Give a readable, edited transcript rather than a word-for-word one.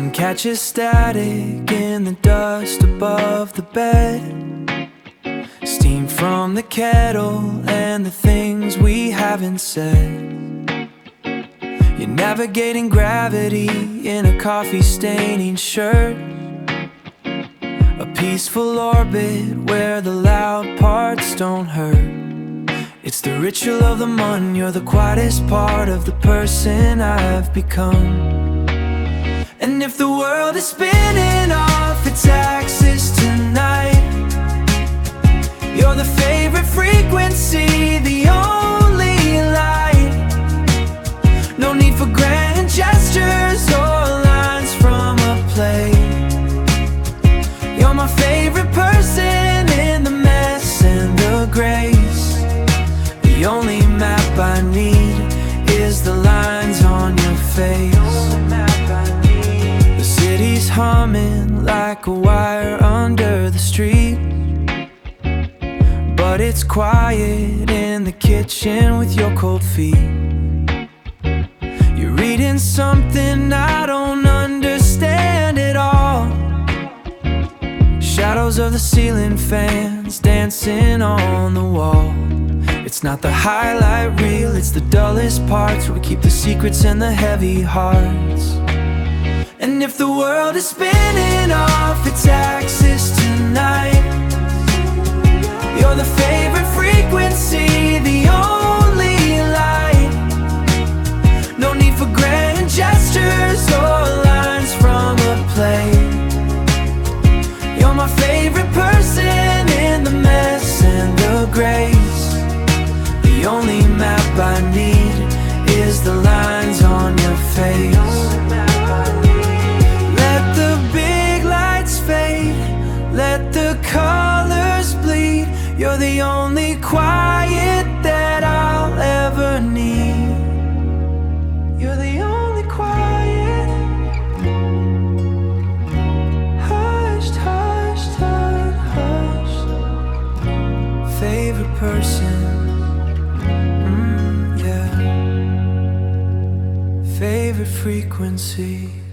Sun catches static in the dust above the bed. Steam from the kettle and the things we haven't said. You're navigating gravity in a coffee staining shirt. A peaceful orbit where the loud parts don't hurt. It's the ritual of the month. You're the quietest part of the person I've become. And if the world is spinning off its axis tonight, you're the favorite frequency, the only light. No need for grand gestures or lines from a play. You're my favorite person in the mess and the grace. The only map I need is the lines on your face. The city's humming like a wire under the street, but it's quiet in the kitchen with your cold feet. You're reading something I don't understand at all. Shadows of the ceiling fans dancing on the wall. It's not the highlight reel, it's the dullest parts where we keep the secrets and the heavy hearts. And if the world is spinning off its axis tonight, you're the favorite frequency, the only light. No need for grand gestures or lines from a play. You're my favorite person in the mess and the grace. The only map I need is the lines on your face. Let the big lights fade, let the colors bleed. You're the only quiet that I'll ever need. You're the only quiet. Hushed, hushed, hushed. Favorite person. Favorite frequency.